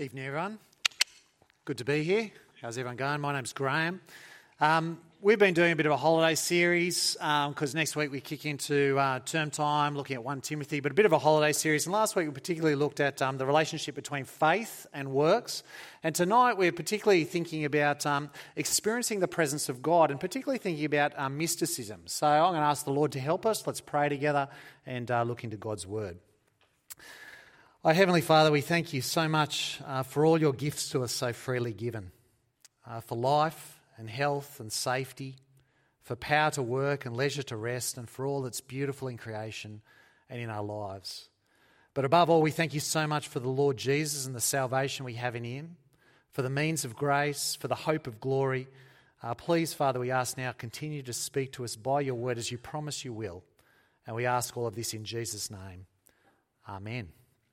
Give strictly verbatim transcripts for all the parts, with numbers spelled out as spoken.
Evening, everyone. Good to be here. How's everyone going? My name's Graham. Um, we've been doing a bit of a holiday series because um, next week we kick into uh, term time, looking at First Timothy, but a bit of a holiday series. And last week we particularly looked at um, the relationship between faith and works. And tonight we're particularly thinking about um, experiencing the presence of God and particularly thinking about um, mysticism. So I'm going to ask the Lord to help us. Let's pray together and uh, look into God's word. Our Heavenly Father, we thank you so much uh, for all your gifts to us so freely given, uh, for life and health and safety, for power to work and leisure to rest, and for all that's beautiful in creation and in our lives. But above all, we thank you so much for the Lord Jesus and the salvation we have in him, for the means of grace, for the hope of glory. Uh, please, Father, we ask now, continue to speak to us by your word as you promise you will. And we ask all of this in Jesus' name. Amen.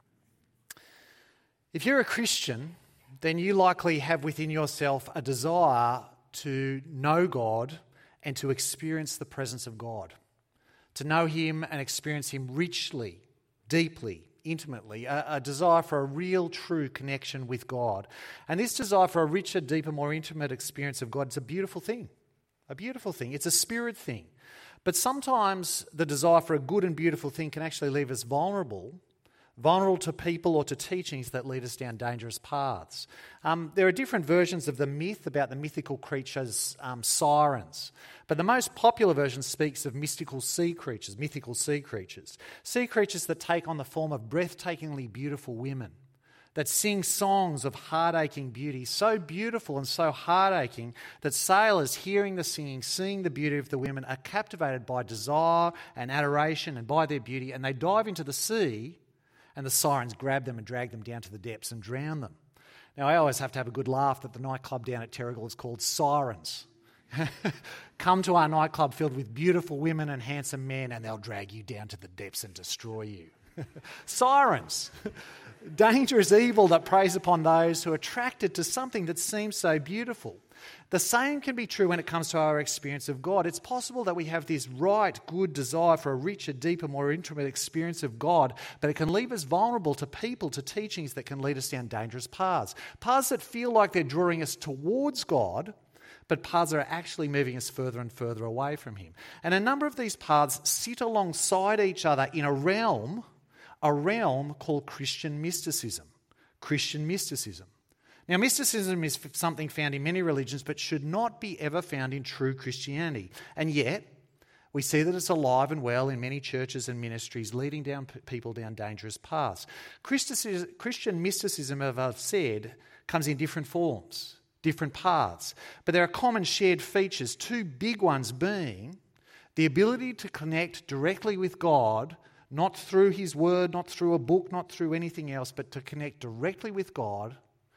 If you're a Christian, then you likely have within yourself a desire to know God and to experience the presence of God, to know him and experience him richly, deeply, intimately, a, a desire for a real, true connection with God. And this desire for a richer, deeper, more intimate experience of God is a beautiful thing, a beautiful thing. It's a spirit thing. But sometimes the desire for a good and beautiful thing can actually leave us vulnerable vulnerable to people or to teachings that lead us down dangerous paths. Um, there are different versions of the myth about the mythical creatures, um, sirens, but the most popular version speaks of mystical sea creatures, mythical sea creatures, sea creatures that take on the form of breathtakingly beautiful women, that sing songs of heart-aching beauty, so beautiful and so heart-aching that sailors, hearing the singing, seeing the beauty of the women, are captivated by desire and adoration and by their beauty, and they dive into the sea, and the sirens grab them and drag them down to the depths and drown them. Now, I always have to have a good laugh that the nightclub down at Terrigal is called Sirens. Come to our nightclub filled with beautiful women and handsome men, and they'll drag you down to the depths and destroy you. Sirens. Dangerous evil that preys upon those who are attracted to something that seems so beautiful. The same can be true when it comes to our experience of God. It's possible that we have this right, good desire for a richer, deeper, more intimate experience of God, but it can leave us vulnerable to people, to teachings that can lead us down dangerous paths. Paths that feel like they're drawing us towards God, but paths that are actually moving us further and further away from him. And a number of these paths sit alongside each other in a realm, a realm called Christian mysticism. Christian mysticism. Now, mysticism is something found in many religions, but should not be ever found in true Christianity. And yet, we see that it's alive and well in many churches and ministries, leading down people down dangerous paths. Christian mysticism, as I've said, comes in different forms, different paths. But there are common shared features, two big ones being the ability to connect directly with God, not through his word, not through a book, not through anything else, but to connect directly with God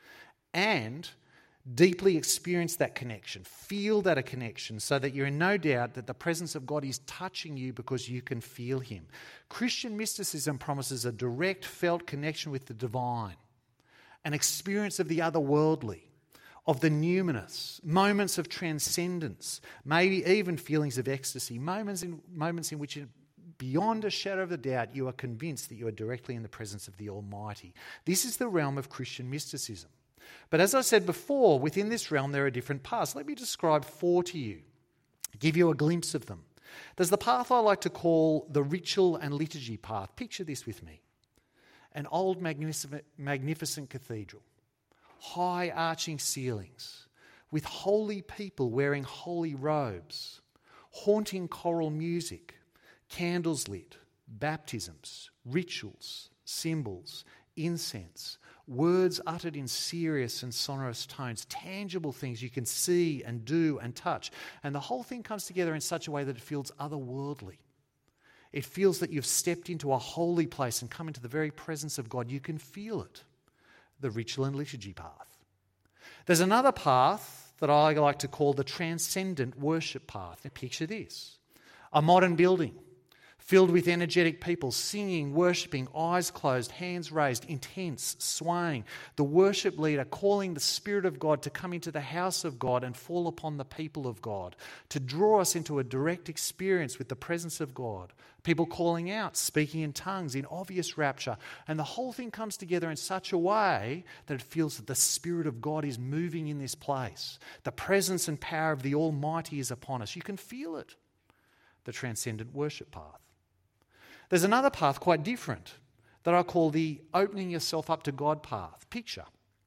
and deeply experience that connection, feel that a connection so that you're in no doubt that the presence of God is touching you because you can feel him. Christian mysticism promises a direct felt connection with the divine, an experience of the otherworldly, of the numinous, moments of transcendence, maybe even feelings of ecstasy, moments in, moments in which beyond a shadow of a doubt you are convinced that you are directly in the presence of the Almighty. This is the realm of Christian mysticism. But as I said before, within this realm there are different paths. Let me describe four to you, give you a glimpse of them. There's the path I like to call the ritual and liturgy path. Picture this with me. An old magnificent, magnificent cathedral, high arching ceilings, with holy people wearing holy robes, haunting choral music, candles lit, baptisms, rituals, symbols, incense, words uttered in serious and sonorous tones, tangible things you can see and do and touch. And the whole thing comes together in such a way that it feels otherworldly. It feels that you've stepped into a holy place and come into the very presence of God. You can feel it, the ritual and liturgy path. There's another path that I like to call the transcendent worship path. Now picture this, a modern building filled with energetic people, singing, worshipping, eyes closed, hands raised, intense, swaying. The worship leader calling the Spirit of God to come into the house of God and fall upon the people of God, to draw us into a direct experience with the presence of God. People calling out, speaking in tongues, in obvious rapture. And the whole thing comes together in such a way that it feels that the Spirit of God is moving in this place. The presence and power of the Almighty is upon us. You can feel it. The transcendent worship path. There's another path quite different that I call the opening yourself up to God path. Picture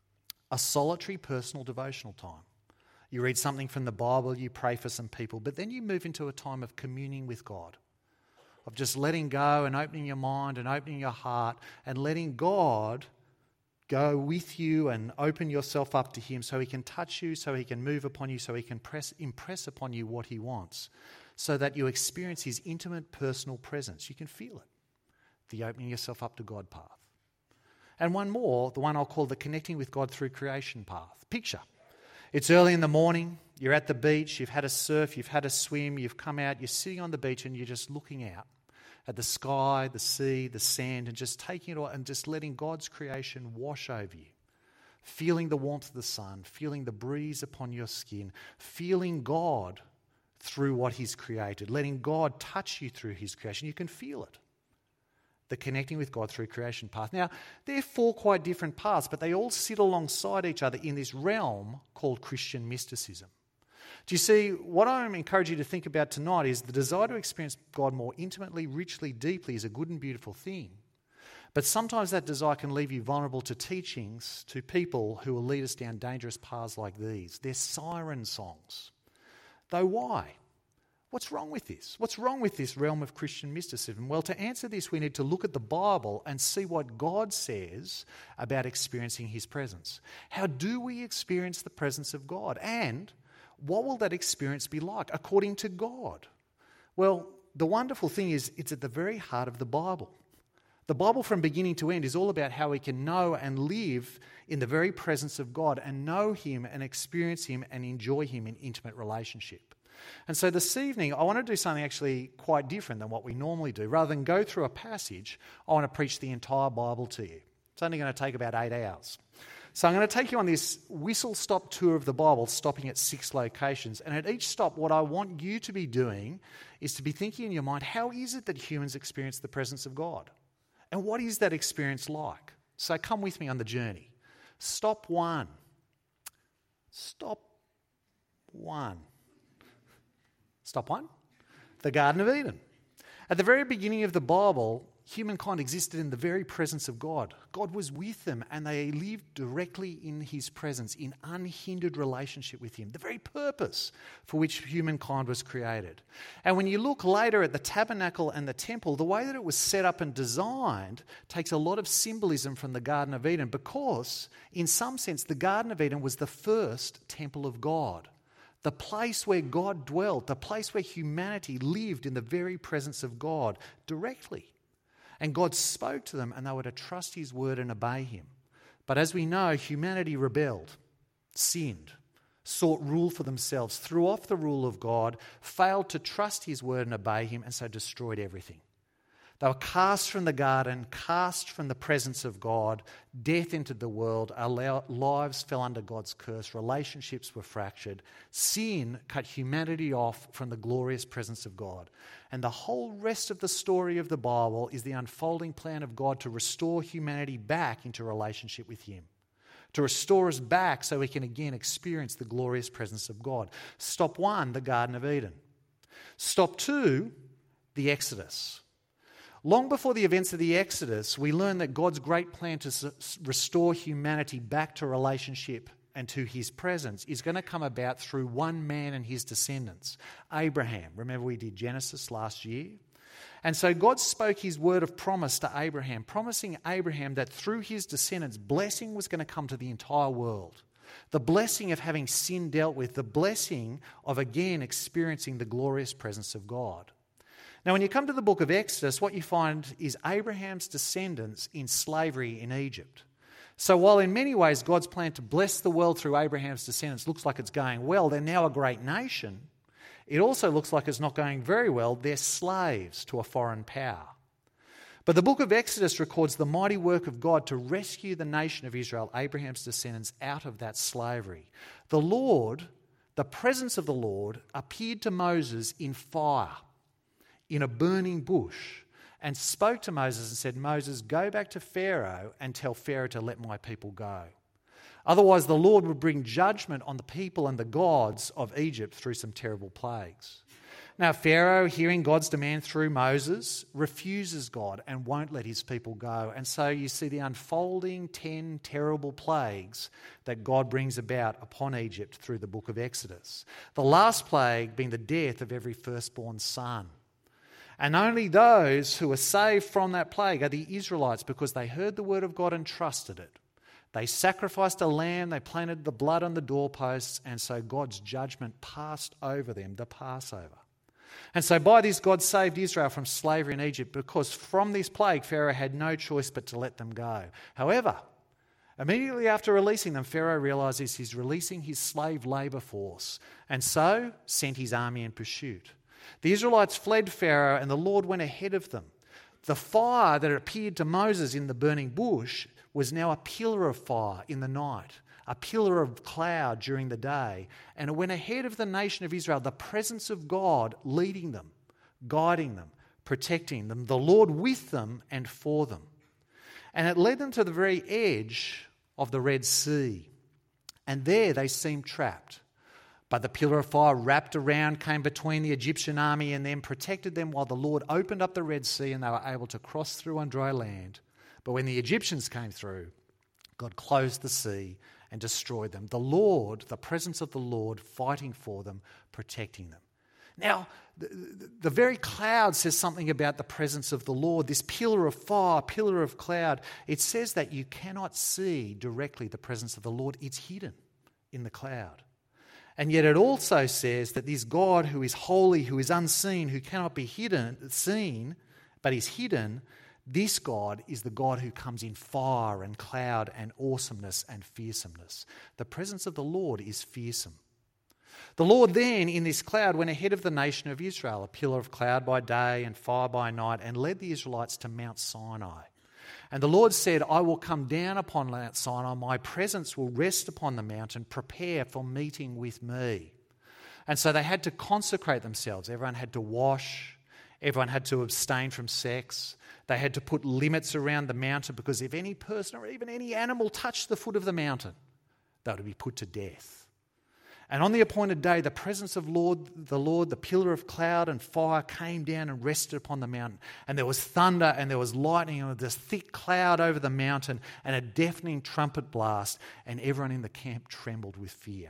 a solitary personal devotional time. You read something from the Bible, you pray for some people, but then you move into a time of communing with God, of just letting go and opening your mind and opening your heart and letting God go with you and open yourself up to Him so He can touch you, so He can move upon you, so He can press, impress upon you what He wants, so that you experience His intimate personal presence. You can feel it. The opening yourself up to God path. And one more, the one I'll call the connecting with God through creation path. Picture. It's early in the morning, you're at the beach, you've had a surf, you've had a swim, you've come out, you're sitting on the beach and you're just looking out at the sky, the sea, the sand, and just taking it all and just letting God's creation wash over you. Feeling the warmth of the sun, feeling the breeze upon your skin, feeling God through what He's created, letting God touch you through His creation. You can feel it. The connecting with God through creation path. Now, they're four quite different paths, but they all sit alongside each other in this realm called Christian mysticism. Do you see, what I'm encouraging you to think about tonight is the desire to experience God more intimately, richly, deeply is a good and beautiful thing. But sometimes that desire can leave you vulnerable to teachings, to people who will lead us down dangerous paths like these. They're siren songs. Though why? What's wrong with this? What's wrong with this realm of Christian mysticism? Well, to answer this, we need to look at the Bible and see what God says about experiencing His presence. How do we experience the presence of God? And what will that experience be like according to God? Well, the wonderful thing is it's at the very heart of the Bible. The Bible from beginning to end is all about how we can know and live in the very presence of God and know Him and experience Him and enjoy Him in intimate relationship. And so this evening, I want to do something actually quite different than what we normally do. Rather than go through a passage, I want to preach the entire Bible to you. It's only going to take about eight hours. So I'm going to take you on this whistle-stop tour of the Bible, stopping at six locations. And at each stop, what I want you to be doing is to be thinking in your mind, how is it that humans experience the presence of God? And what is that experience like? So come with me on the journey. Stop one. Stop one. Stop one. The Garden of Eden. At the very beginning of the Bible, humankind existed in the very presence of God. God was with them and they lived directly in His presence, in unhindered relationship with Him, the very purpose for which humankind was created. And when you look later at the tabernacle and the temple, the way that it was set up and designed takes a lot of symbolism from the Garden of Eden because, in some sense, the Garden of Eden was the first temple of God. The place where God dwelt, the place where humanity lived in the very presence of God directly. And God spoke to them and they were to trust His word and obey Him. But as we know, humanity rebelled, sinned, sought rule for themselves, threw off the rule of God, failed to trust His word and obey Him, and so destroyed everything. They were cast from the garden, cast from the presence of God. Death entered the world. Our lives fell under God's curse. Relationships were fractured. Sin cut humanity off from the glorious presence of God. And the whole rest of the story of the Bible is the unfolding plan of God to restore humanity back into relationship with Him. To restore us back so we can again experience the glorious presence of God. Stop one, the Garden of Eden. Stop two, the Exodus. Long before the events of the Exodus, we learn that God's great plan to s- restore humanity back to relationship and to His presence is going to come about through one man and his descendants, Abraham. Remember we did Genesis last year? And so God spoke His word of promise to Abraham, promising Abraham that through his descendants, blessing was going to come to the entire world. The blessing of having sin dealt with, the blessing of again experiencing the glorious presence of God. Now, when you come to the book of Exodus, what you find is Abraham's descendants in slavery in Egypt. So while in many ways God's plan to bless the world through Abraham's descendants looks like it's going well, they're now a great nation, It also looks like it's not going very well. They're slaves to a foreign power. But the book of Exodus records the mighty work of God to rescue the nation of Israel, Abraham's descendants, out of that slavery. The Lord, the presence of the Lord, appeared to Moses in fire, in a burning bush, and spoke to Moses and said, Moses, go back to Pharaoh and tell Pharaoh to let my people go. Otherwise, the Lord would bring judgment on the people and the gods of Egypt through some terrible plagues. Now, Pharaoh, hearing God's demand through Moses, refuses God and won't let his people go. And so you see the unfolding ten terrible plagues that God brings about upon Egypt through the book of Exodus. The last plague being the death of every firstborn son. And only those who are saved from that plague are the Israelites, because they heard the word of God and trusted it. They sacrificed a lamb, they planted the blood on the doorposts, and so God's judgment passed over them, the Passover. And so by this, God saved Israel from slavery in Egypt, because from this plague, Pharaoh had no choice but to let them go. However, immediately after releasing them, Pharaoh realises he's releasing his slave labour force, and so sent his army in pursuit. The Israelites fled Pharaoh, and the Lord went ahead of them. The fire that appeared to Moses in the burning bush was now a pillar of fire in the night, a pillar of cloud during the day, and it went ahead of the nation of Israel, the presence of God leading them, guiding them, protecting them, the Lord with them and for them. And it led them to the very edge of the Red Sea, and there they seemed trapped. But the pillar of fire wrapped around, came between the Egyptian army and them, protected them while the Lord opened up the Red Sea and they were able to cross through on dry land. But when the Egyptians came through, God closed the sea and destroyed them. The Lord, the presence of the Lord, fighting for them, protecting them. Now, the, the, the very cloud says something about the presence of the Lord. This pillar of fire, pillar of cloud, it says that you cannot see directly the presence of the Lord. It's hidden in the cloud. And yet it also says that this God who is holy, who is unseen, who cannot be hidden, seen, but is hidden, this God is the God who comes in fire and cloud and awesomeness and fearsomeness. The presence of the Lord is fearsome. The Lord then, in this cloud, went ahead of the nation of Israel, a pillar of cloud by day and fire by night, and led the Israelites to Mount Sinai. And the Lord said, I will come down upon Mount Sinai, my presence will rest upon the mountain, prepare for meeting with me. And so they had to consecrate themselves. Everyone had to wash, everyone had to abstain from sex. They had to put limits around the mountain, because if any person or even any animal touched the foot of the mountain, they would be put to death. And on the appointed day, the presence of Lord, the Lord, the pillar of cloud and fire came down and rested upon the mountain. And there was thunder and there was lightning and this thick cloud over the mountain and a deafening trumpet blast, and everyone in the camp trembled with fear.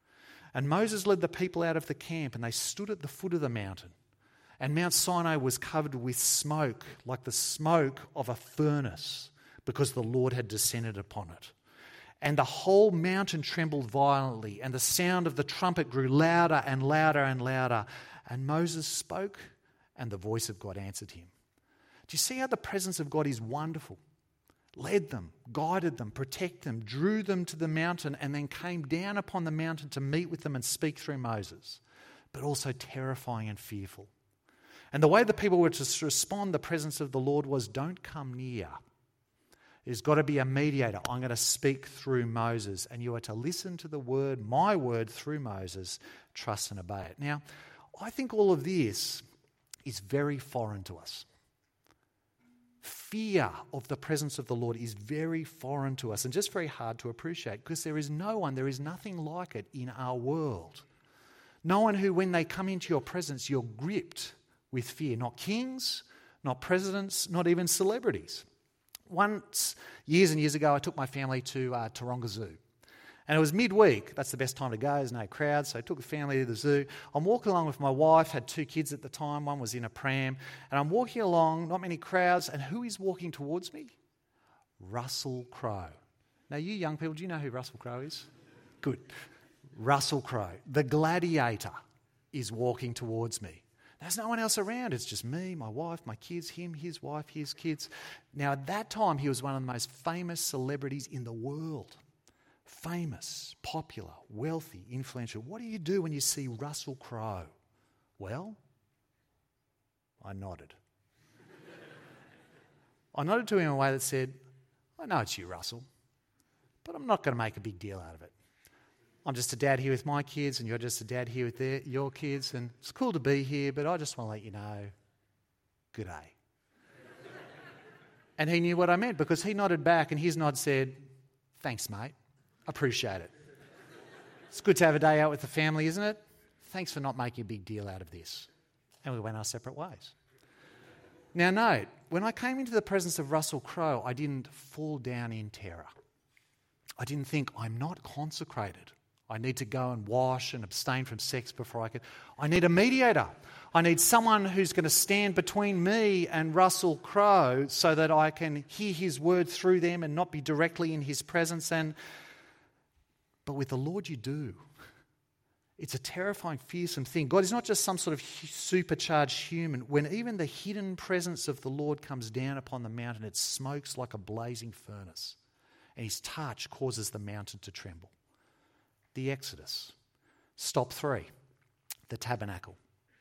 And Moses led the people out of the camp, and they stood at the foot of the mountain. And Mount Sinai was covered with smoke, like the smoke of a furnace, because the Lord had descended upon it. And the whole mountain trembled violently, and the sound of the trumpet grew louder and louder and louder. And Moses spoke, and the voice of God answered him. Do you see how the presence of God is wonderful? Led them, guided them, protected them, drew them to the mountain, and then came down upon the mountain to meet with them and speak through Moses, but also terrifying and fearful. And the way the people were to respond, the presence of the Lord was, don't come near. There's got to be a mediator. I'm going to speak through Moses, and you are to listen to the word, my word, through Moses, trust and obey it. Now, I think all of this is very foreign to us. Fear of the presence of the Lord is very foreign to us and just very hard to appreciate, because there is no one, there is nothing like it in our world. No one who, when they come into your presence, you're gripped with fear. Not kings, not presidents, not even celebrities. Once, years and years ago, I took my family to uh, Taronga Zoo. And it was midweek. That's the best time to go. There's no crowd. So I took the family to the zoo. I'm walking along with my wife, had two kids at the time. One was in a pram. And I'm walking along, not many crowds. And who is walking towards me? Russell Crowe. Now, you young people, do you know who Russell Crowe is? Good. Russell Crowe, the gladiator, is walking towards me. There's no one else around. It's just me, my wife, my kids, him, his wife, his kids. Now, at that time, he was one of the most famous celebrities in the world. Famous, popular, wealthy, influential. What do you do when you see Russell Crowe Well, I nodded. I nodded to him in a way that said, I know it's you, Russell, but I'm not going to make a big deal out of it. I'm just a dad here with my kids and you're just a dad here with their, your kids, and it's cool to be here, but I just want to let you know, good day. And he knew what I meant because he nodded back and his nod said, thanks, mate. Appreciate it. It's good to have a day out with the family, isn't it? Thanks for not making a big deal out of this. And we went our separate ways. Now note, when I came into the presence of Russell Crowe, I didn't fall down in terror. I didn't think, I'm not consecrated. I need to go and wash and abstain from sex before I can. I need a mediator. I need someone who's going to stand between me and Russell Crowe so that I can hear his word through them and not be directly in his presence. And But with the Lord you do. It's a terrifying, fearsome thing. God is not just some sort of supercharged human. When even the hidden presence of the Lord comes down upon the mountain, it smokes like a blazing furnace. And his touch causes the mountain to tremble. The Exodus. Stop three. The tabernacle.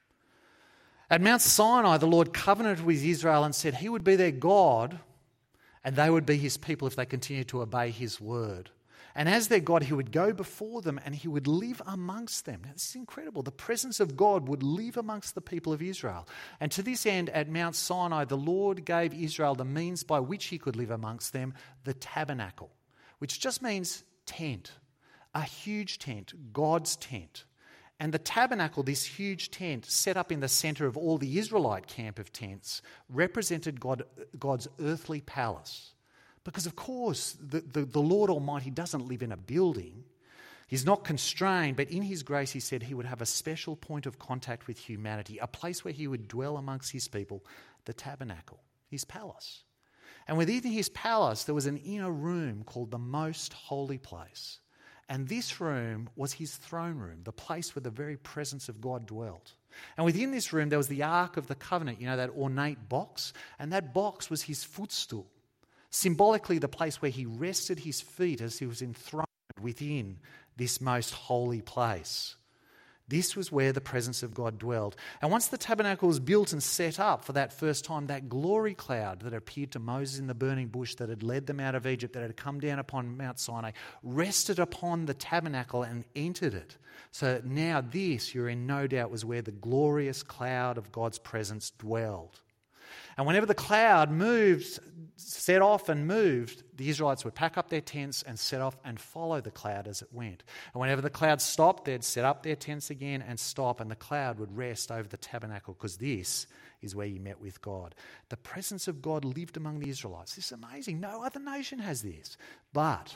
At Mount Sinai, the Lord covenanted with Israel and said he would be their God and they would be his people if they continued to obey his word. And as their God, he would go before them and he would live amongst them. Now, this is incredible. The presence of God would live amongst the people of Israel. And to this end, at Mount Sinai, the Lord gave Israel the means by which he could live amongst them, the tabernacle, which just means tent, a huge tent, God's tent. And the tabernacle, this huge tent set up in the centre of all the Israelite camp of tents, represented God, God's earthly palace. Because, of course, the, the, the Lord Almighty doesn't live in a building. He's not constrained, but in his grace he said he would have a special point of contact with humanity, a place where he would dwell amongst his people, the tabernacle, his palace. And within his palace there was an inner room called the Most Holy Place. And this room was his throne room, the place where the very presence of God dwelt. And within this room there was the Ark of the Covenant, you know, that ornate box, and that box was his footstool. Symbolically, the place where he rested his feet as he was enthroned within this most holy place. This was where the presence of God dwelled. And once the tabernacle was built and set up for that first time, that glory cloud that appeared to Moses in the burning bush that had led them out of Egypt, that had come down upon Mount Sinai, rested upon the tabernacle and entered it. So now this, you're in no doubt, was where the glorious cloud of God's presence dwelled. And whenever the cloud moved, set off and moved, the Israelites would pack up their tents and set off and follow the cloud as it went. And whenever the cloud stopped, they'd set up their tents again and stop, and the cloud would rest over the tabernacle, because this is where you met with God. The presence of God lived among the Israelites. This is amazing. No other nation has this. But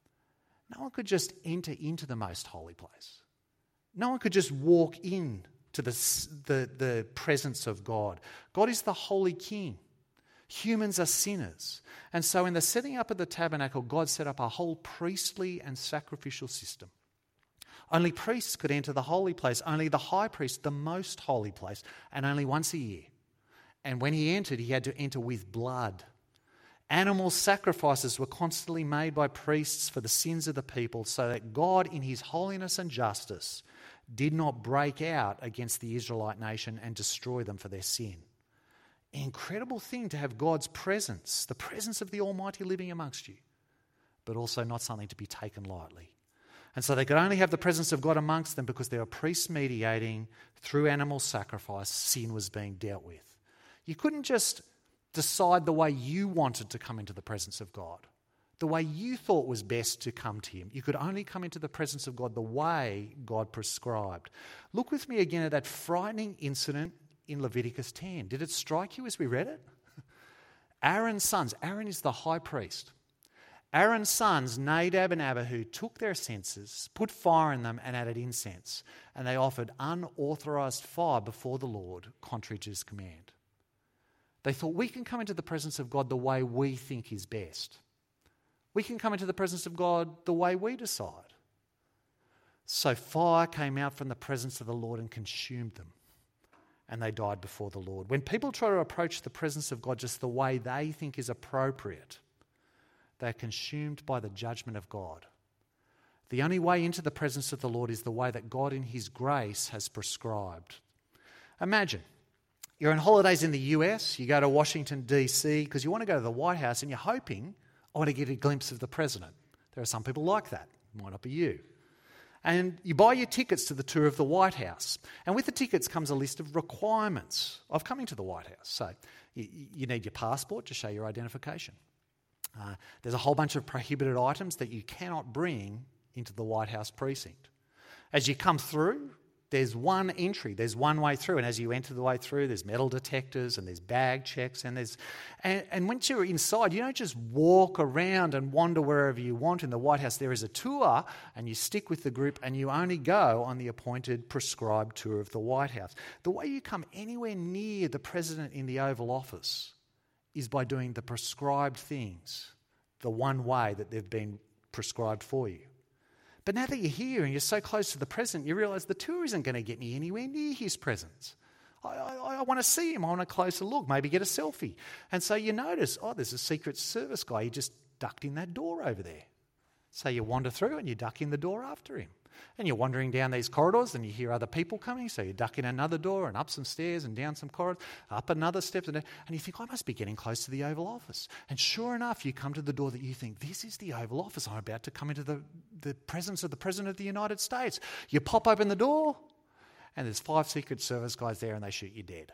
no one could just enter into the most holy place. No one could just walk in to the, the, the presence of God. God is the holy king. Humans are sinners. And so in the setting up of the tabernacle, God set up a whole priestly and sacrificial system. Only priests could enter the holy place, only the high priest, the most holy place, and only once a year. And when he entered, he had to enter with blood. Animal sacrifices were constantly made by priests for the sins of the people, so that God, in his holiness and justice, did not break out against the Israelite nation and destroy them for their sin. An incredible thing to have God's presence, the presence of the Almighty living amongst you, but also not something to be taken lightly. And so they could only have the presence of God amongst them because there were priests mediating through animal sacrifice. Sin was being dealt with. You couldn't just decide the way you wanted to come into the presence of God, the way you thought was best to come to him. You could only come into the presence of God the way God prescribed. Look with me again at that frightening incident in Leviticus ten. Did it strike you as we read it? Aaron's sons, Aaron is the high priest. Aaron's sons, Nadab and Abihu, took their censers, put fire in them and added incense, and they offered unauthorized fire before the Lord, contrary to his command. They thought, we can come into the presence of God the way we think is best. We can come into the presence of God the way we decide. So fire came out from the presence of the Lord and consumed them, and they died before the Lord. When people try to approach the presence of God just the way they think is appropriate, they are consumed by the judgment of God. The only way into the presence of the Lord is the way that God in his grace has prescribed. Imagine, you're on holidays in the U S, you go to Washington, D C, because you want to go to the White House and you're hoping, I want to get a glimpse of the president. There are some people like that. It might not be you. And you buy your tickets to the tour of the White House. And with the tickets comes a list of requirements of coming to the White House. So you, you need your passport to show your identification. Uh, there's a whole bunch of prohibited items that you cannot bring into the White House precinct. As you come through, there's one entry, there's one way through, and as you enter the way through, there's metal detectors and there's bag checks, and there's and, and once you're inside, you don't just walk around and wander wherever you want in the White House. There is a tour, and you stick with the group, and you only go on the appointed, prescribed tour of the White House. The way you come anywhere near the president in the Oval Office is by doing the prescribed things, the one way that they've been prescribed for you. But now that you're here and you're so close to the president, you realise the tour isn't going to get me anywhere near his presence. I, I, I want to see him. I want a closer look, maybe get a selfie. And so you notice, oh, there's a Secret Service guy. He just ducked in that door over there. So you wander through and you duck in the door after him. And you're wandering down these corridors and you hear other people coming, so you duck in another door and up some stairs and down some corridors, up another step, and you think, I must be getting close to the Oval Office. And sure enough, you come to the door that you think, this is the Oval Office. I'm about to come into the, the presence of the President of the United States. You pop open the door and there's five Secret Service guys there and they shoot you dead.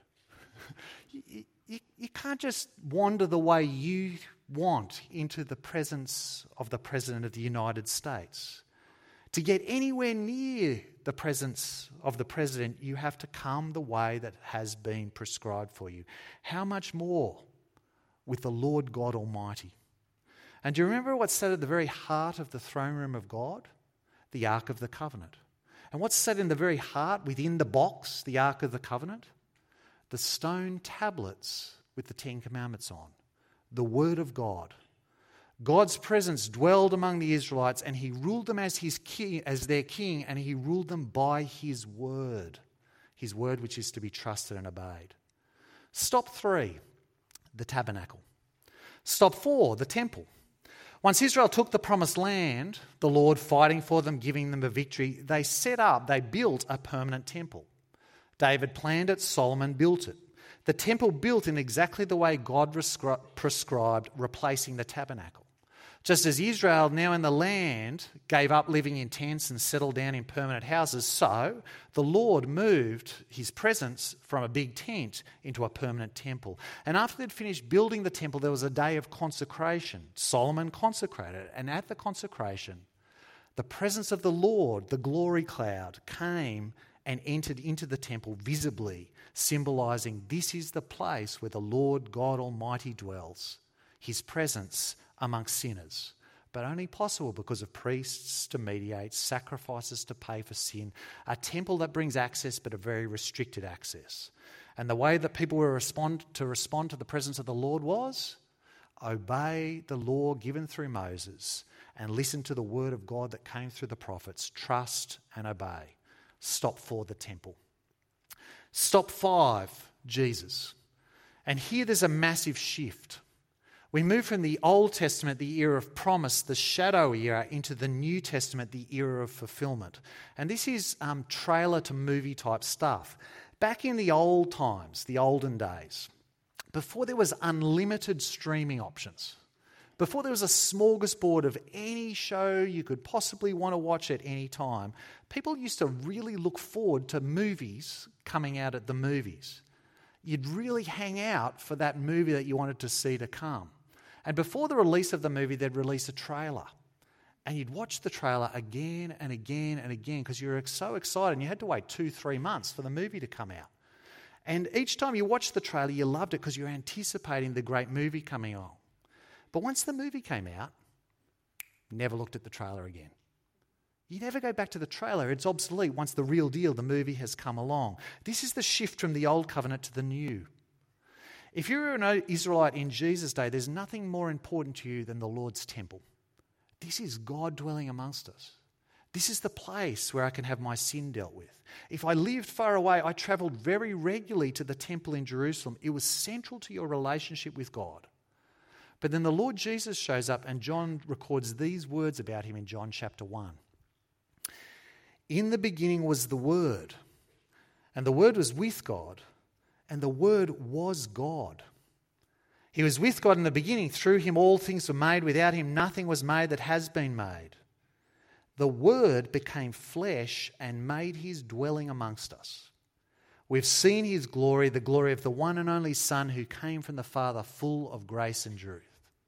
you, you, you can't just wander the way you want into the presence of the President of the United States. To get anywhere near the presence of the president, you have to come the way that has been prescribed for you. How much more with the Lord God Almighty? And do you remember what's sat at the very heart of the throne room of God? The Ark of the Covenant. And what's sat in the very heart, within the box, the Ark of the Covenant? The stone tablets with the Ten Commandments on. The Word of God. God's presence dwelled among the Israelites and he ruled them as his king, as their king, and he ruled them by his word. His word which is to be trusted and obeyed. Stop three, the tabernacle. Stop four, the temple. Once Israel took the promised land, the Lord fighting for them, giving them a victory, they set up, they built a permanent temple. David planned it, Solomon built it. The temple built in exactly the way God prescribed, replacing the tabernacle. Just as Israel, now in the land, gave up living in tents and settled down in permanent houses, so the Lord moved his presence from a big tent into a permanent temple. And after they'd finished building the temple, there was a day of consecration. Solomon consecrated it, and at the consecration, the presence of the Lord, the glory cloud, came and entered into the temple visibly, symbolising this is the place where the Lord God Almighty dwells, his presence amongst sinners, but only possible because of priests to mediate, sacrifices to pay for sin, a temple that brings access but a very restricted access. And the way that people were respond, to respond to the presence of the Lord was obey the law given through Moses and listen to the word of God that came through the prophets, trust and obey. Stop for the temple. Stop five, Jesus. And here there's a massive shift. We move from the Old Testament, the era of promise, the shadow era, into the New Testament, the era of fulfillment. And this is um, trailer to movie type stuff. Back in the old times, the olden days, before there was unlimited streaming options, before there was a smorgasbord of any show you could possibly want to watch at any time, people used to really look forward to movies coming out at the movies. You'd really hang out for that movie that you wanted to see to come. And before the release of the movie, they'd release a trailer. And you'd watch the trailer again and again and again because you were so excited and you had to wait two, three months for the movie to come out. And each time you watched the trailer, you loved it because you were anticipating the great movie coming on. But once the movie came out, never looked at the trailer again. You never go back to the trailer. It's obsolete once the real deal, the movie, has come along. This is the shift from the old covenant to the new. If you're an Israelite in Jesus' day, there's nothing more important to you than the Lord's temple. This is God dwelling amongst us. This is the place where I can have my sin dealt with. If I lived far away, I travelled very regularly to the temple in Jerusalem. It was central to your relationship with God. But then the Lord Jesus shows up and John records these words about him in John chapter one. In the beginning was the Word, And the Word was with God, and the Word was God. He was with God in the beginning. Through him all things were made. Without him nothing was made that has been made. The Word became flesh and made his dwelling amongst us. We've seen his glory, the glory of the one and only Son who came from the Father, full of grace and truth.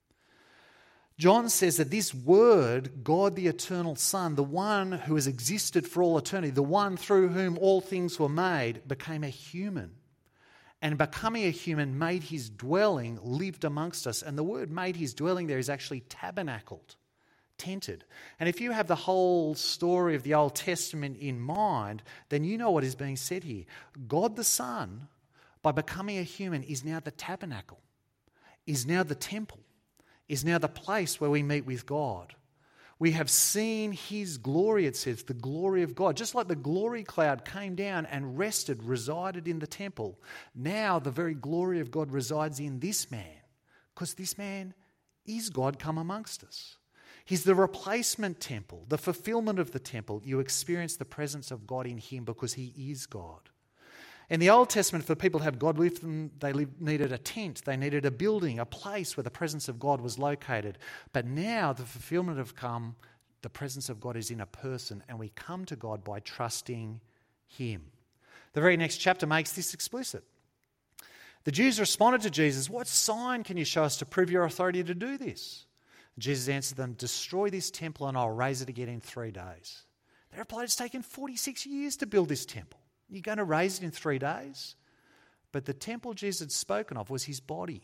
John says that this Word, God the eternal Son, the one who has existed for all eternity, the one through whom all things were made, became a human. And becoming a human, made his dwelling, lived amongst us. And the word made his dwelling there is actually tabernacled, tented. And if you have the whole story of the Old Testament in mind, then you know what is being said here. God the Son, by becoming a human, is now the tabernacle, is now the temple, is now the place where we meet with God. We have seen his glory, it says, the glory of God. Just like the glory cloud came down and rested, resided in the temple, now the very glory of God resides in this man, because this man is God come amongst us. He's the replacement temple, the fulfillment of the temple. You experience the presence of God in him because he is God. In the Old Testament, for people to have God with them, they needed a tent, they needed a building, a place where the presence of God was located. But now the fulfillment have come, the presence of God is in a person, and we come to God by trusting him. The very next chapter makes this explicit. The Jews responded to Jesus, "What sign can you show us to prove your authority to do this?" Jesus answered them, "Destroy this temple and I'll raise it again in three days." They replied, "It's taken forty-six years to build this temple. You're going to raise it in three days? But the temple Jesus had spoken of was his body.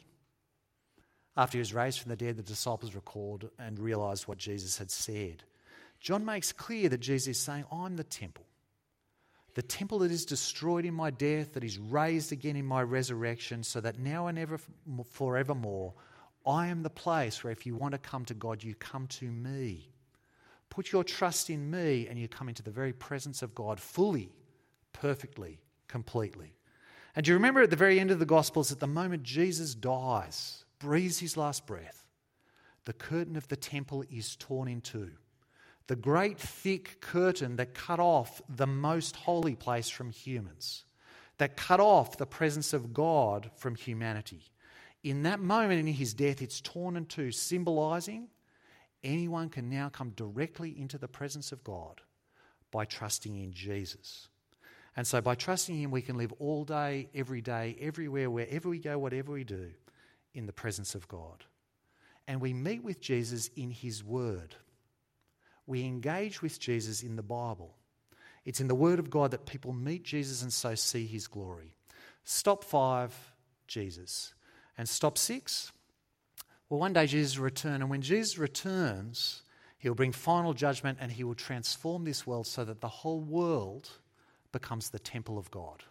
After he was raised from the dead, the disciples recalled and realised what Jesus had said. John makes clear that Jesus is saying, I'm the temple. The temple that is destroyed in my death, that is raised again in my resurrection, so that now and ever forevermore, I am the place where if you want to come to God, you come to me. Put your trust in me and you come into the very presence of God fully, perfectly, completely. And do you remember at the very end of the Gospels, at the moment Jesus dies, breathes his last breath, the curtain of the temple is torn in two. The great thick curtain that cut off the most holy place from humans, that cut off the presence of God from humanity. In that moment in his death, it's torn in two, symbolising anyone can now come directly into the presence of God by trusting in Jesus. And so by trusting him, we can live all day, every day, everywhere, wherever we go, whatever we do, in the presence of God. And we meet with Jesus in his word. We engage with Jesus in the Bible. It's in the word of God that people meet Jesus and so see his glory. Stop five, Jesus. And stop six, well, one day Jesus will return. And when Jesus returns, he'll bring final judgment and he will transform this world so that the whole world becomes the temple of God.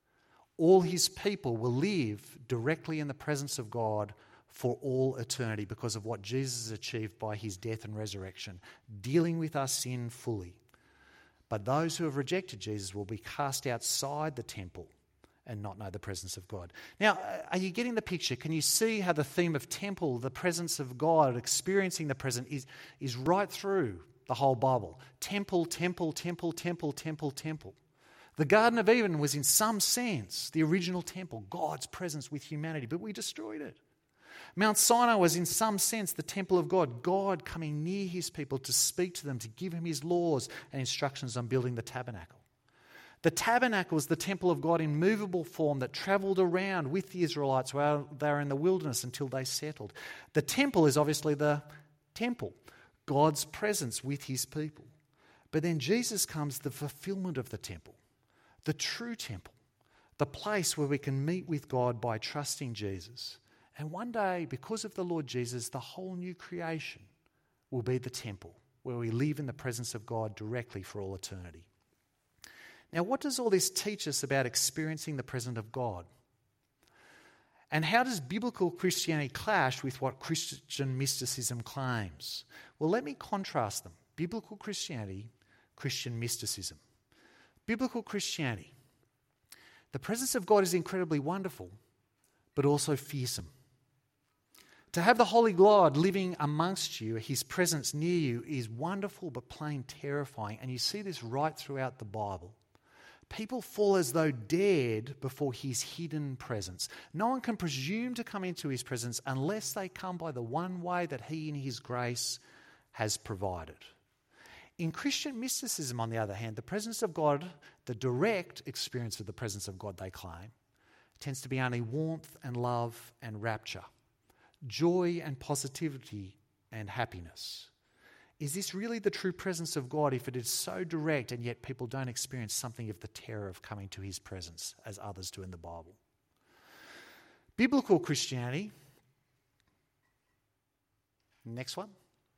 All his people will live directly in the presence of God for all eternity because of what Jesus has achieved by his death and resurrection, dealing with our sin fully. But those who have rejected Jesus will be cast outside the temple and not know the presence of God. Now, are you getting the picture? Can you see how the theme of temple, the presence of God, experiencing the presence, is, is right through the whole Bible? Temple, temple, temple, temple, temple, temple. The Garden of Eden was in some sense the original temple, God's presence with humanity, but we destroyed it. Mount Sinai was in some sense the temple of God, God coming near his people to speak to them, to give him his laws and instructions on building the tabernacle. The tabernacle was the temple of God in movable form that travelled around with the Israelites while they were in the wilderness until they settled. The temple is obviously the temple, God's presence with his people. But then Jesus comes, the fulfillment of the temple, the true temple, the place where we can meet with God by trusting Jesus. And one day, because of the Lord Jesus, the whole new creation will be the temple where we live in the presence of God directly for all eternity. Now, what does all this teach us about experiencing the presence of God? And how does biblical Christianity clash with what Christian mysticism claims? Well, let me contrast them. Biblical Christianity, Christian mysticism. Biblical Christianity. The presence of God is incredibly wonderful, but also fearsome. To have the Holy God living amongst you, his presence near you, is wonderful but plain terrifying. And you see this right throughout the Bible. People fall as though dead before his hidden presence. No one can presume to come into his presence unless they come by the one way that he in his grace has provided. In Christian mysticism, on the other hand, the presence of God, the direct experience of the presence of God they claim, tends to be only warmth and love and rapture, joy and positivity and happiness. Is this really the true presence of God if it is so direct and yet people don't experience something of the terror of coming to his presence as others do in the Bible? Biblical Christianity, next one.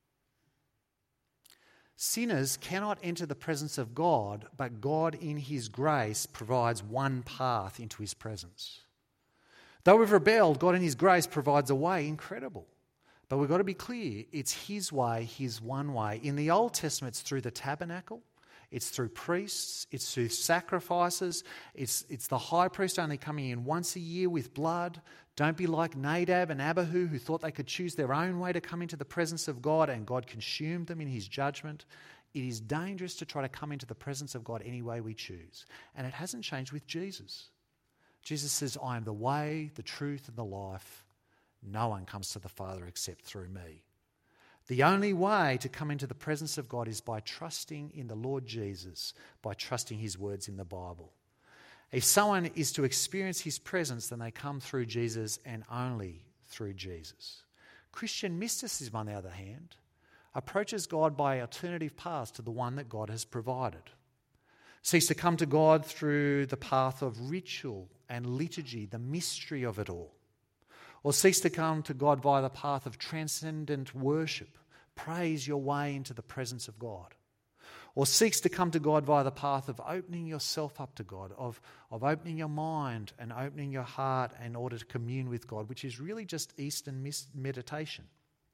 Sinners cannot enter the presence of God, but God in his grace provides one path into his presence. Though we've rebelled, God in his grace provides a way incredible. But we've got to be clear, it's his way, his one way. In the Old Testament, it's through the tabernacle, it's through priests, it's through sacrifices, it's, it's the high priest only coming in once a year with blood. Don't be like Nadab and Abihu, who thought they could choose their own way to come into the presence of God, and God consumed them in his judgment. It is dangerous to try to come into the presence of God any way we choose. And it hasn't changed with Jesus. Jesus says, I am the way, the truth, and the life. No one comes to the Father except through me. The only way to come into the presence of God is by trusting in the Lord Jesus, by trusting his words in the Bible. If someone is to experience his presence, then they come through Jesus and only through Jesus. Christian mysticism, on the other hand, approaches God by alternative paths to the one that God has provided. Seeks to come to God through the path of ritual and liturgy, the mystery of it all. Or seeks to come to God via the path of transcendent worship, praise your way into the presence of God. Or seeks to come to God via the path of opening yourself up to God, of, of opening your mind and opening your heart in order to commune with God, which is really just Eastern meditation.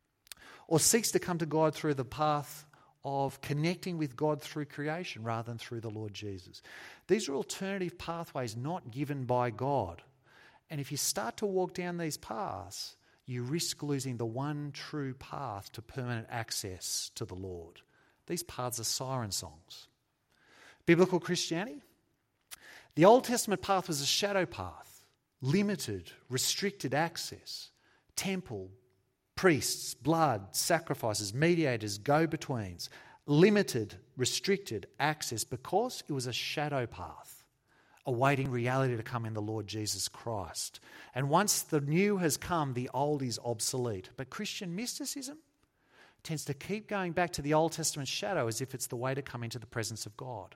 Or seeks to come to God through the path of connecting with God through creation rather than through the Lord Jesus. These are alternative pathways not given by God. And if you start to walk down these paths, you risk losing the one true path to permanent access to the Lord. These paths are siren songs. Biblical Christianity? The Old Testament path was a shadow path, limited, restricted access, temple, priests, blood, sacrifices, mediators, go-betweens, limited, restricted access because it was a shadow path, awaiting reality to come in the Lord Jesus Christ. And once the new has come, the old is obsolete. But Christian mysticism tends to keep going back to the Old Testament shadow as if it's the way to come into the presence of God.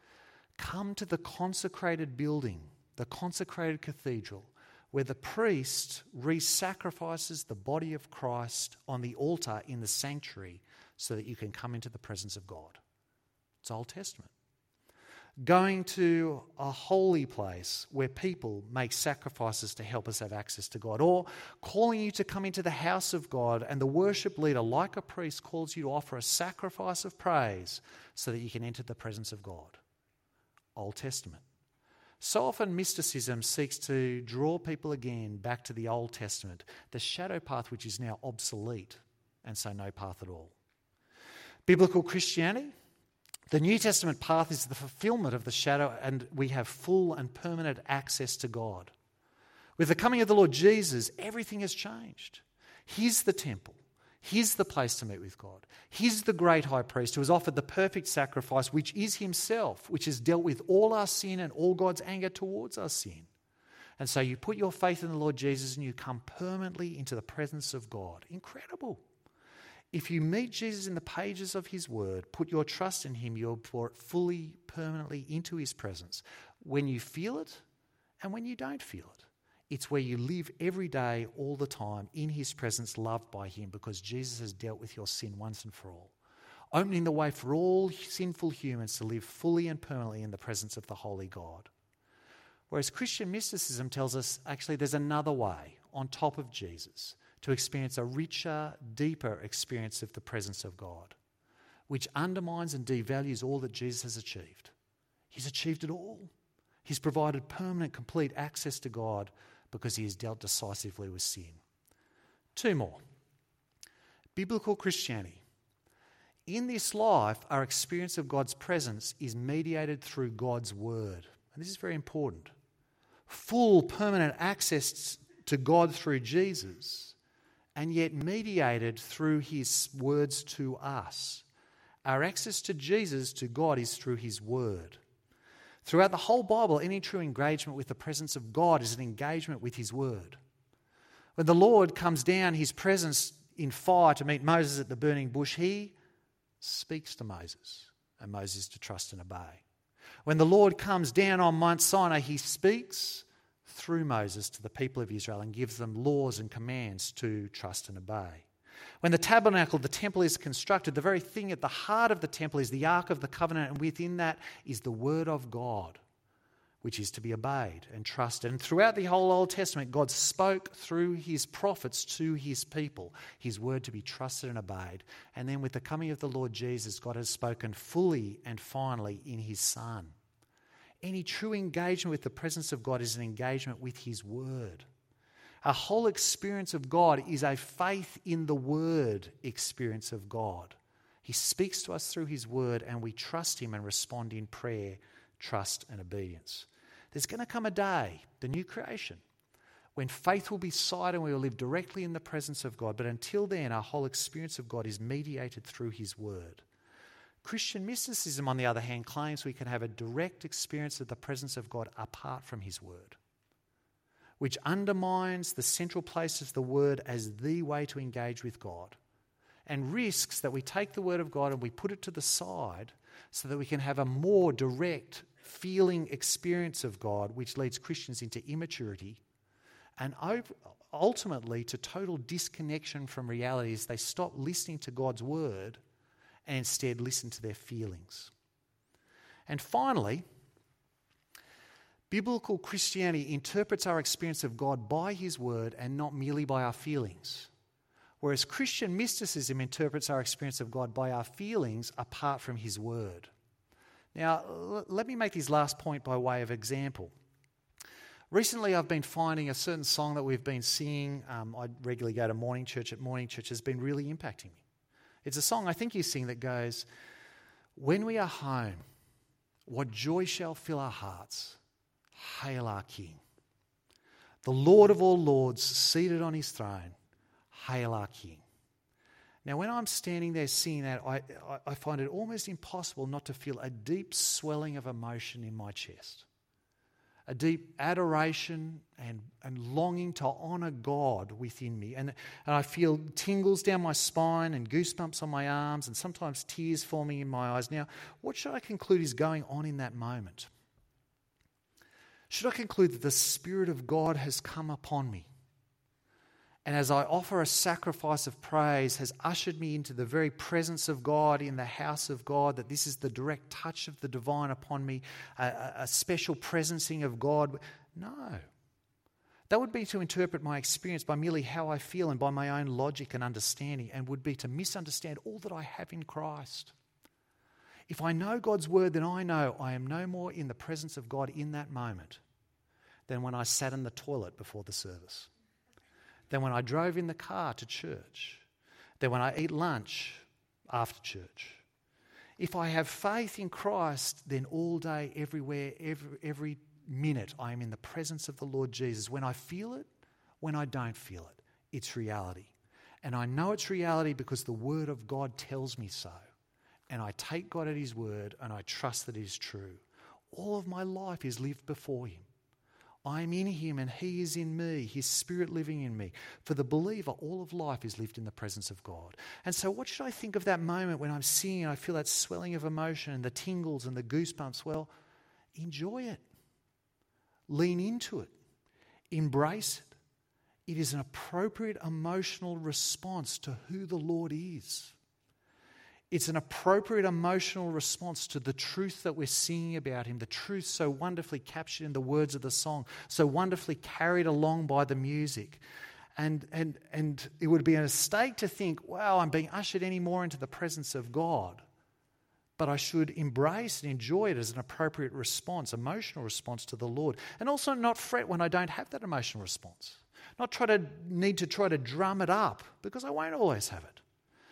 Come to the consecrated building, the consecrated cathedral, where the priest re-sacrifices the body of Christ on the altar in the sanctuary so that you can come into the presence of God. It's Old Testament. Going to a holy place where people make sacrifices to help us have access to God, or calling you to come into the house of God and the worship leader, like a priest, calls you to offer a sacrifice of praise so that you can enter the presence of God. Old Testament. So often mysticism seeks to draw people again back to the Old Testament, the shadow path which is now obsolete, and so no path at all. Biblical Christianity? The New Testament path is the fulfillment of the shadow, and we have full and permanent access to God. With the coming of the Lord Jesus, everything has changed. He's the temple. He's the place to meet with God. He's the great high priest who has offered the perfect sacrifice, which is himself, which has dealt with all our sin and all God's anger towards our sin. And so you put your faith in the Lord Jesus and you come permanently into the presence of God. Incredible. If you meet Jesus in the pages of his word, put your trust in him, you're brought fully, permanently into his presence. When you feel it and when you don't feel it. It's where you live every day, all the time, in his presence, loved by him, because Jesus has dealt with your sin once and for all, opening the way for all sinful humans to live fully and permanently in the presence of the holy God. Whereas Christian mysticism tells us actually there's another way on top of Jesus to experience a richer, deeper experience of the presence of God, which undermines and devalues all that Jesus has achieved. He's achieved it all. He's provided permanent, complete access to God because he has dealt decisively with sin. Two more. Biblical Christianity. In this life, our experience of God's presence is mediated through God's word. and this is very important, full permanent access to God through Jesus, and yet mediated through his words to us. Our access to Jesus, to God, is through his word. Throughout the whole Bible, any true engagement with the presence of God is an engagement with his word. When the Lord comes down, his presence in fire to meet Moses at the burning bush, he speaks to Moses, and Moses is to trust and obey. When the Lord comes down on Mount Sinai, he speaks through Moses to the people of Israel and gives them laws and commands to trust and obey. When the tabernacle, the temple, is constructed, the very thing at the heart of the temple is the Ark of the Covenant, and within that is the Word of God, which is to be obeyed and trusted. And throughout the whole Old Testament, God spoke through his prophets to his people, his word to be trusted and obeyed. And then with the coming of the Lord Jesus, God has spoken fully and finally in his Son. Any true engagement with the presence of God is an engagement with his word. Our whole experience of God is a faith in the word experience of God. He speaks to us through his word, and we trust him and respond in prayer, trust and obedience. There's going to come a day, the new creation, when faith will be sight and we will live directly in the presence of God. But until then, our whole experience of God is mediated through his word. Christian mysticism, on the other hand, claims we can have a direct experience of the presence of God apart from his word, which undermines the central place of the word as the way to engage with God, and risks that we take the word of God and we put it to the side so that we can have a more direct feeling experience of God, which leads Christians into immaturity and ultimately to total disconnection from reality as they stop listening to God's word and instead listen to their feelings. And finally, biblical Christianity interprets our experience of God by his word and not merely by our feelings, whereas Christian mysticism interprets our experience of God by our feelings apart from his word. Now, l- let me make this last point by way of example. Recently, I've been finding a certain song that we've been singing. Um, I regularly go to morning church. At morning church has been really impacting me. It's a song I think you sing that goes, "When we are home, what joy shall fill our hearts. Hail our King. The Lord of all lords, seated on his throne. Hail our King." Now, when I'm standing there singing that, I, I, I find it almost impossible not to feel a deep swelling of emotion in my chest. A deep adoration and, and longing to honour God within me. And, and I feel tingles down my spine and goosebumps on my arms and sometimes tears forming in my eyes. Now, what should I conclude is going on in that moment? Should I conclude that the Spirit of God has come upon me, and as I offer a sacrifice of praise, has ushered me into the very presence of God in the house of God, that this is the direct touch of the divine upon me, a, a, a special presencing of God? No. That would be to interpret my experience by merely how I feel and by my own logic and understanding, and would be to misunderstand all that I have in Christ. If I know God's word, then I know I am no more in the presence of God in that moment than when I sat in the toilet before the service, than when I drove in the car to church, than when I eat lunch after church. If I have faith in Christ, then all day, everywhere, every, every minute, I am in the presence of the Lord Jesus. When I feel it, when I don't feel it, it's reality. And I know it's reality because the word of God tells me so. And I take God at his word and I trust that it is true. All of my life is lived before him. I am in him and he is in me, his Spirit living in me. For the believer, all of life is lived in the presence of God. And so what should I think of that moment when I'm singing and I feel that swelling of emotion and the tingles and the goosebumps? Well, enjoy it. Lean into it. Embrace it. It is an appropriate emotional response to who the Lord is. It's an appropriate emotional response to the truth that we're singing about him, the truth so wonderfully captured in the words of the song, so wonderfully carried along by the music. And, and, and it would be a mistake to think, wow, I'm being ushered any more into the presence of God. But I should embrace and enjoy it as an appropriate response, emotional response to the Lord. And also not fret when I don't have that emotional response. Not try to need to try to drum it up, because I won't always have it.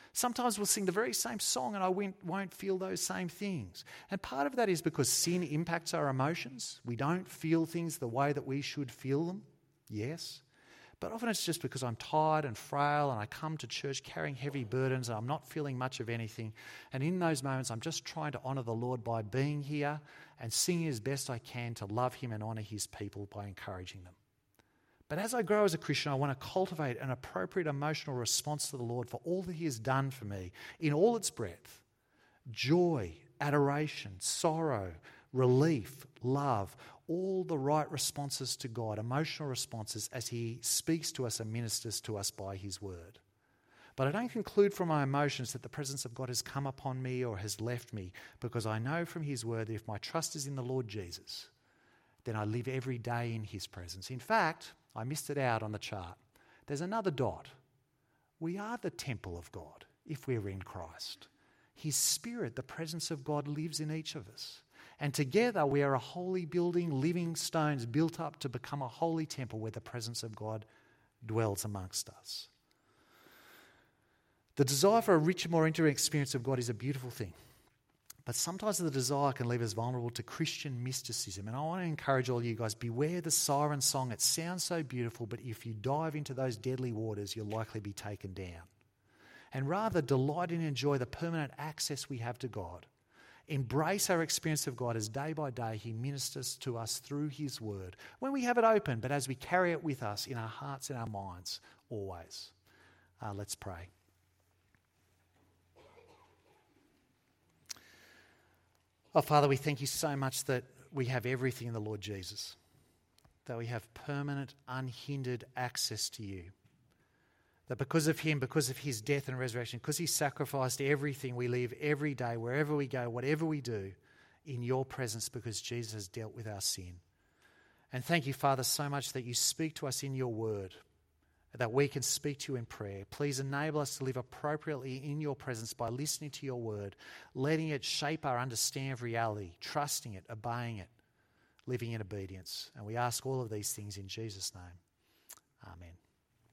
Sometimes we'll sing the very same song and I won't feel those same things. And part of that is because sin impacts our emotions. We don't feel things the way that we should feel them, yes. But often it's just because I'm tired and frail and I come to church carrying heavy burdens and I'm not feeling much of anything. And in those moments, I'm just trying to honour the Lord by being here and singing as best I can to love him and honour his people by encouraging them. But as I grow as a Christian, I want to cultivate an appropriate emotional response to the Lord for all that he has done for me in all its breadth. Joy, adoration, sorrow, relief, love, all the right responses to God, emotional responses as he speaks to us and ministers to us by his word. But I don't conclude from my emotions that the presence of God has come upon me or has left me, because I know from his word that if my trust is in the Lord Jesus, then I live every day in his presence. In fact, I missed it out on the chart. There's another dot. We are the temple of God if we're in Christ. His Spirit, the presence of God, lives in each of us. And together we are a holy building, living stones built up to become a holy temple where the presence of God dwells amongst us. The desire for a richer, more intimate experience of God is a beautiful thing. But sometimes the desire can leave us vulnerable to Christian mysticism. And I want to encourage all you guys, beware the siren song. It sounds so beautiful, but if you dive into those deadly waters, you'll likely be taken down. And rather delight and enjoy the permanent access we have to God. Embrace our experience of God as day by day he ministers to us through his word. When we have it open, but as we carry it with us in our hearts and our minds, always. Uh, let's pray. Oh, Father, we thank you so much that we have everything in the Lord Jesus, that we have permanent, unhindered access to you, that because of him, because of his death and resurrection, because he sacrificed everything, we live every day, wherever we go, whatever we do, in your presence because Jesus has dealt with our sin. And thank you, Father, so much that you speak to us in your word, that we can speak to you in prayer. Please enable us to live appropriately in your presence by listening to your word, letting it shape our understanding of reality, trusting it, obeying it, living in obedience. And we ask all of these things in Jesus' name. Amen.